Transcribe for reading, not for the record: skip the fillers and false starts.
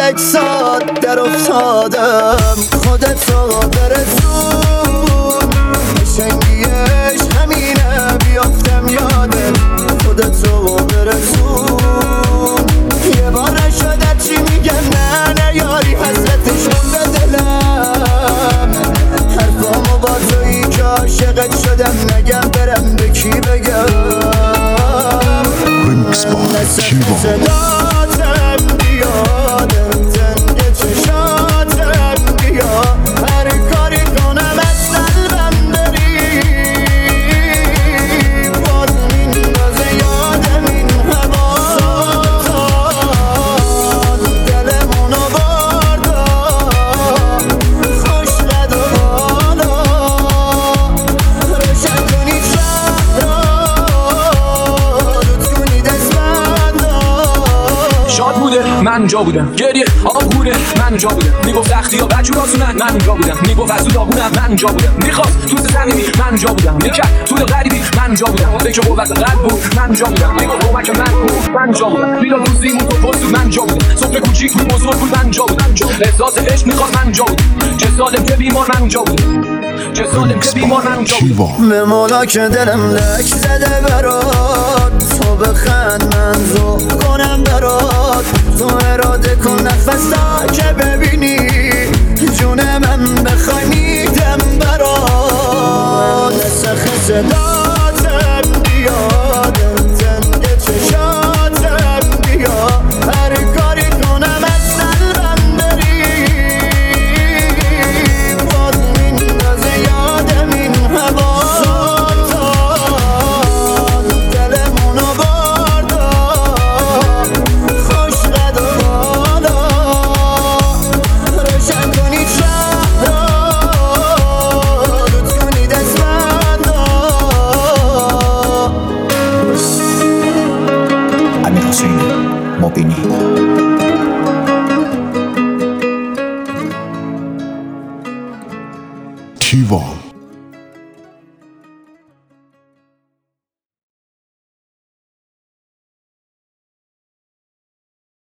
یک ساعت در افتادم خودت رو برسون قشنگیش همینه بیافتم یادت خودت رو برسون یه بار نشده چی میگم نه یاری حسرتش مونده دلم حرفامو با تویی که عاشقت شدم نگم برم به کی بگم صداتم بیادم تنگ چشاتم بیا هر کاری کنم از قلبم بری باز میندازه یادم این هوا دلمونو بردا خوش قد و بالا روشن کنی شهر شاد بوده من اونجا بودم گریه آب بوده من اونجا بودم میگفت سختی ها بچه باسونن من اونجا بودم میگفت از تو داغونم من اونجا بودم میخواست توست زمینی من اونجا بودم میکرد طول غریبی من اونجا بودم فکر قوت قلب بود من اونجا بودم میگفت کمک من بود من اونجا بودم بیلا دوستیمون تو پست من اونجا بودم سفره کوچیک بود مزور بود من اونجا بودم احساس عشق میخواست من اونجا بودم چه سالم که بیمار من اونجا بودم چه سالم که بیمار من اونجا بودم به مولا که دلم لک زده برات تو بخند من ذوق کنم برات تو اراده کن نفس تا که ببینی جون من بخوای میدم برات نسخ صداتم بیادم تنگ چشاتم بیا هر کاری کنم از قلبم بری باز میندازه یادم این هوا دلمونو بردا خوش قد و بالا روشن کنی شهر رود کنی دستبندا امیر حسینی مبینی تیوا